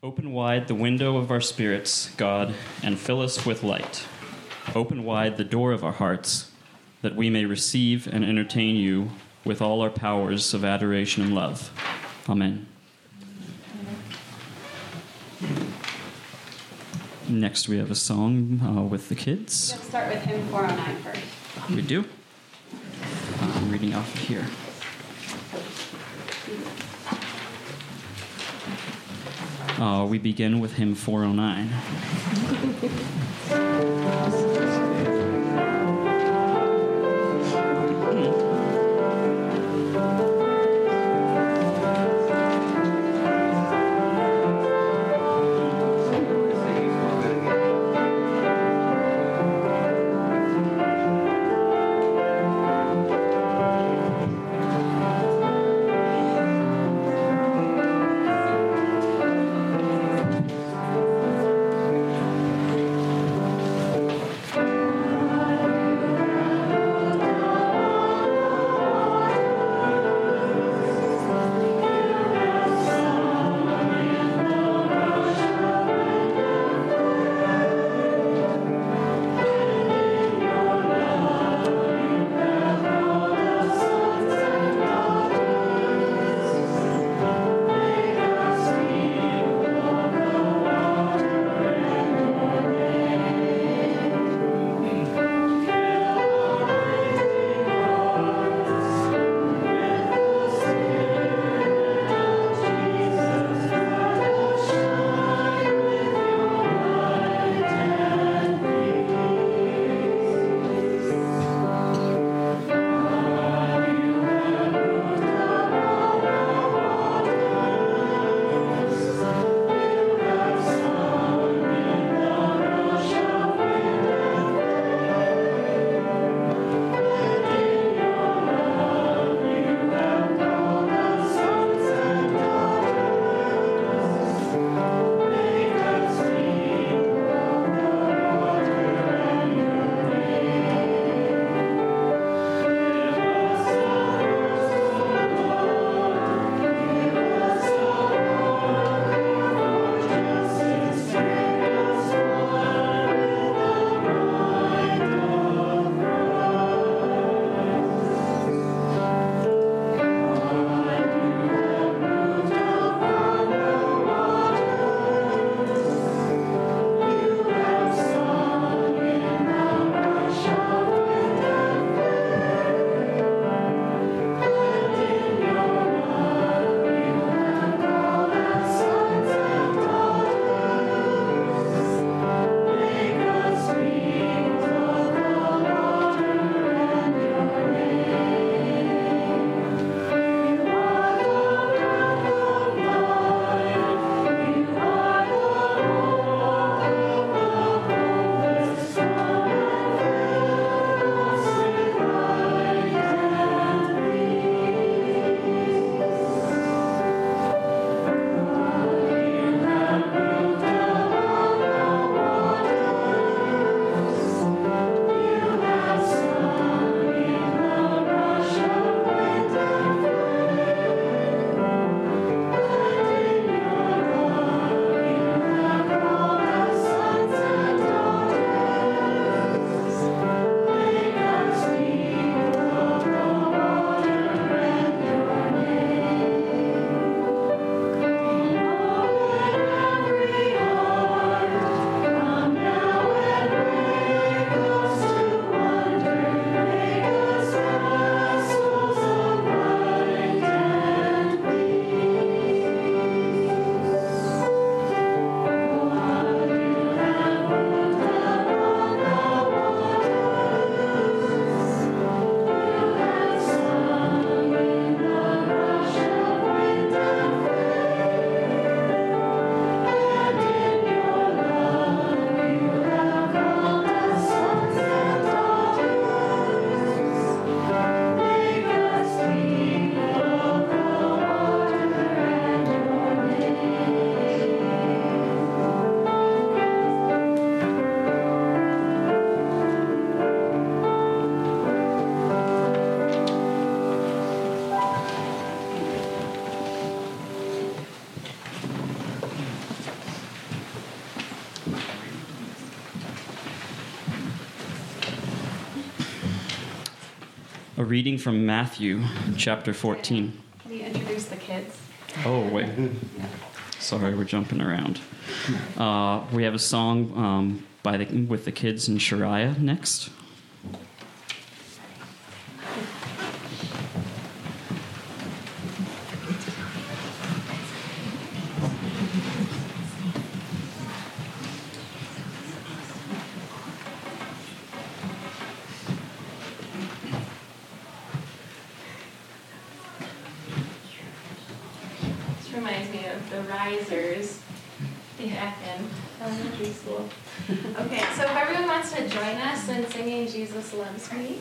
Open wide the window of our spirits, God, and fill us with light. Open wide the door of our hearts, that we may receive and entertain you with all our powers of adoration and love. Amen. Next, we have a song with the kids. We'll start with hymn 409 first. We do. I'm reading off of here. We begin with hymn 409. A reading from Matthew, chapter 14. Can you introduce the kids? Oh, wait. Sorry, we're jumping around. We have a song with the kids in Shariah next. Reminds me of the risers back in elementary school. Okay, so if everyone wants to join us in singing Jesus Loves Me.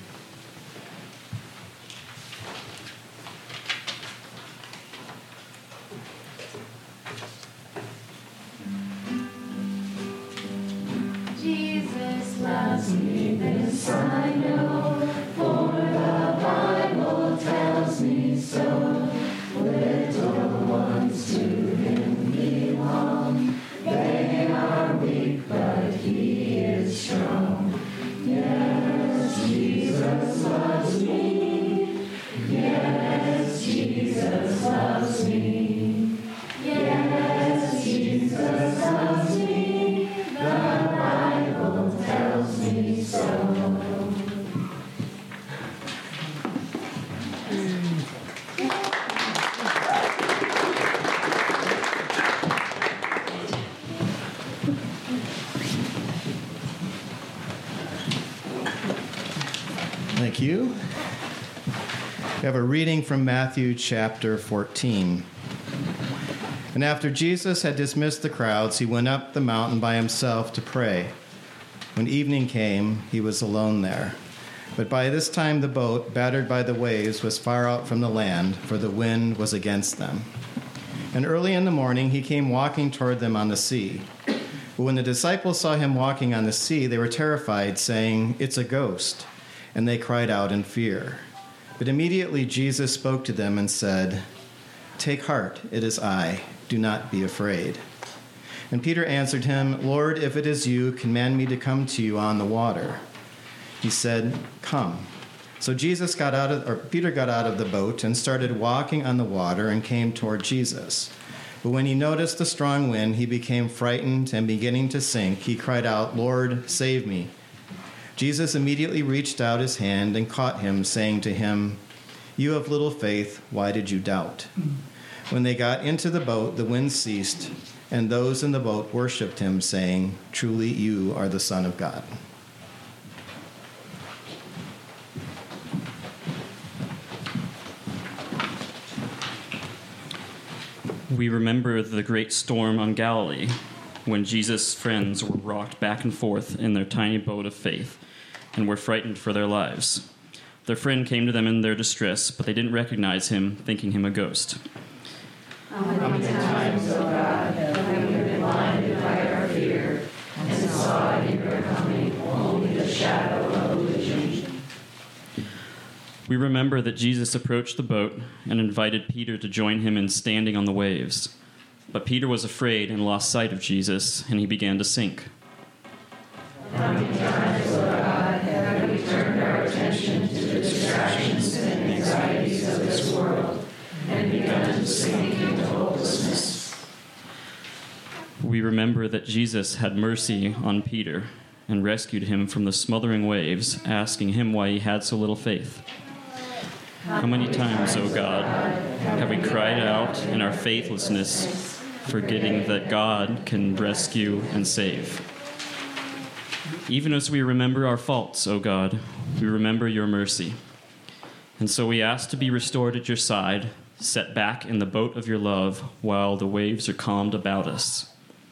Jesus loves me, this I know, for the Bible tells me so. Little ones to him belong. They are weak, but he is strong. Yes, Jesus loves me. Yes, Jesus loves me. Yes, Jesus loves me. The Bible tells me so. Thank you. We have a reading from Matthew chapter 14. And after Jesus had dismissed the crowds, he went up the mountain by himself to pray. When evening came, he was alone there. But by this time the boat, battered by the waves, was far out from the land, for the wind was against them. And early in the morning he came walking toward them on the sea. But when the disciples saw him walking on the sea, they were terrified, saying, "It's a ghost." And they cried out in fear. But immediately Jesus spoke to them and said, "Take heart, it is I. Do not be afraid." And Peter answered him, "Lord, if it is you, command me to come to you on the water." He said, "Come." So Peter got out of the boat and started walking on the water and came toward Jesus. But when he noticed the strong wind, he became frightened, and beginning to sink, he cried out, "Lord, save me." Jesus immediately reached out his hand and caught him, saying to him, "You have little faith, why did you doubt?" When they got into the boat, the wind ceased, and those in the boat worshipped him, saying, "Truly you are the Son of God." We remember the great storm on Galilee, when Jesus' friends were rocked back and forth in their tiny boat of faith and were frightened for their lives. Their friend came to them in their distress, but they didn't recognize him, thinking him a ghost. How many times, O God, have we been blinded by our fear and saw in your coming only the shadow of illusion? We remember that Jesus approached the boat and invited Peter to join him in standing on the waves. But Peter was afraid and lost sight of Jesus, and he began to sink. How many times, O God, have we turned our attention to the distractions and anxieties of this world and begun to sink into hopelessness? We remember that Jesus had mercy on Peter and rescued him from the smothering waves, asking him why he had so little faith. How many times, O God, have we cried out in our faithlessness, forgetting that God can rescue and save? Even as we remember our faults, O God, we remember your mercy. And so we ask to be restored at your side, set back in the boat of your love while the waves are calmed about us.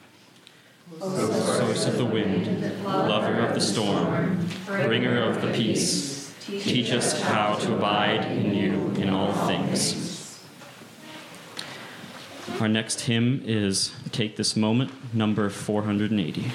Source of the wind, lover of the storm, bringer of the peace, teach us how to abide in you in all things. Our next hymn is Take This Moment, number 480.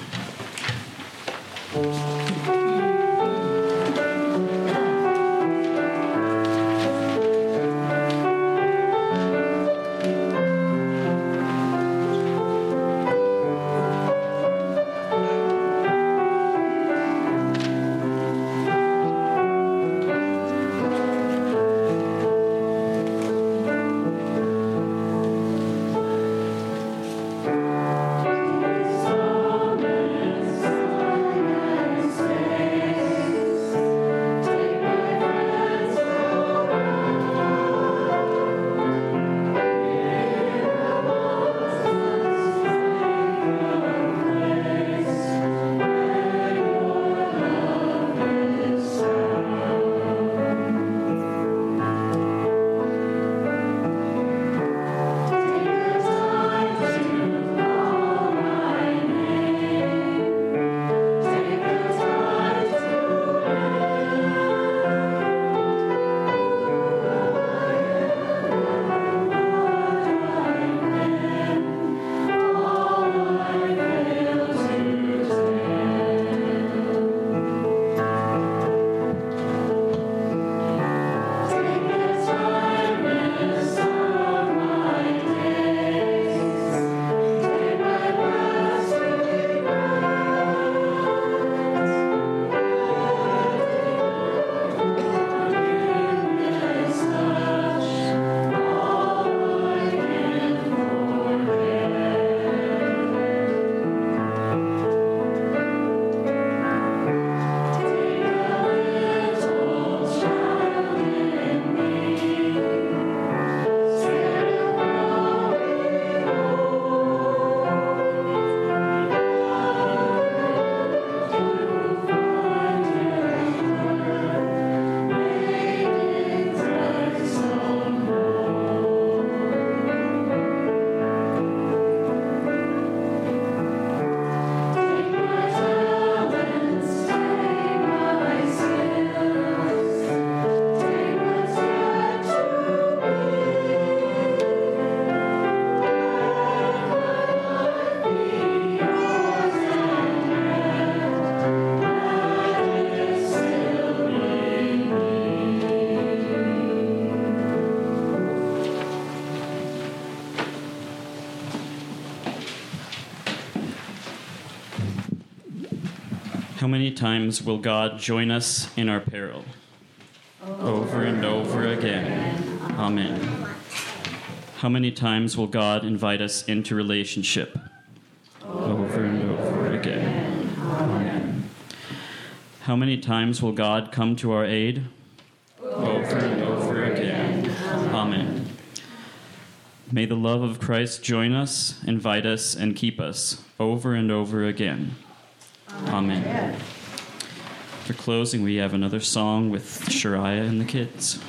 How many times will God join us in our peril? Over and over again. Amen. How many times will God invite us into relationship? Over and over again. Amen. How many times will God come to our aid? Over and over again. Amen. May the love of Christ join us, invite us, and keep us over and over again. Amen. For closing, we have another song with Shariah and the kids.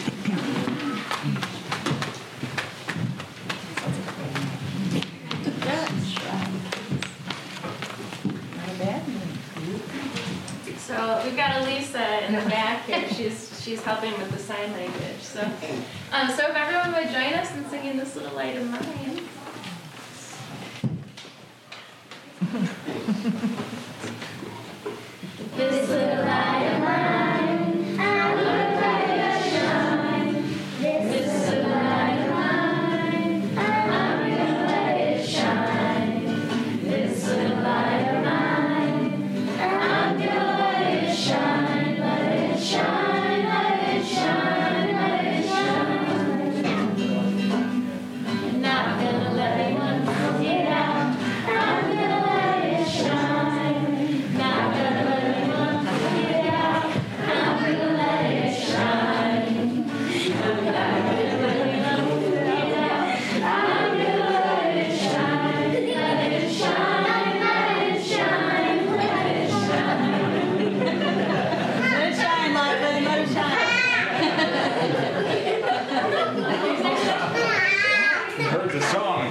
So we've got Elisa in the back here. She's helping with the sign language. So if everyone would join us in singing "This Little Light of Mine." This little light of mine, I will let it shine. This little light of mine, I will let it shine. This little light of mine, I'm gonna let it shine, let it shine, let it shine, let it shine. I'm not gonna let anyone put it out. I'm gonna let it shine. Not gonna let anyone put it out. I'm gonna let it shine. I'm not gonna let anyone put it out. I'm gonna let it shine. Let it shine, let it shine, let it shine. Let it shine, Lachlan, let it shine. Heard the song.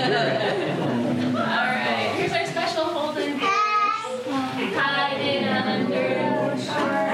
All right, here's our special Holden verse. Hide it under the shore.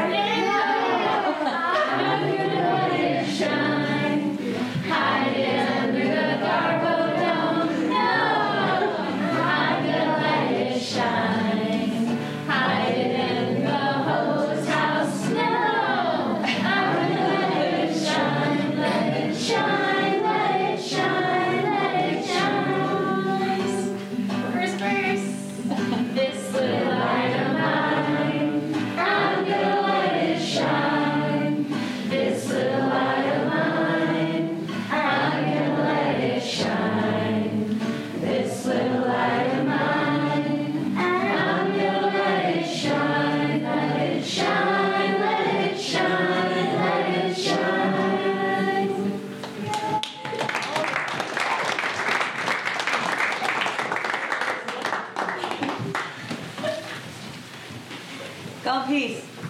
I'm gonna let it shine. Hide it under the garbo dome. No, I'm gonna let it shine. Hide it in the hose house. No, I'm gonna let it shine. Let it shine. Let it shine. Let it shine. First verse. This little light of mine, I'm gonna let it shine. This little light of mine, I'm gonna let it shine. This little light of mine, I'm gonna let it shine. Let it shine, let it shine, let it shine. Go in peace.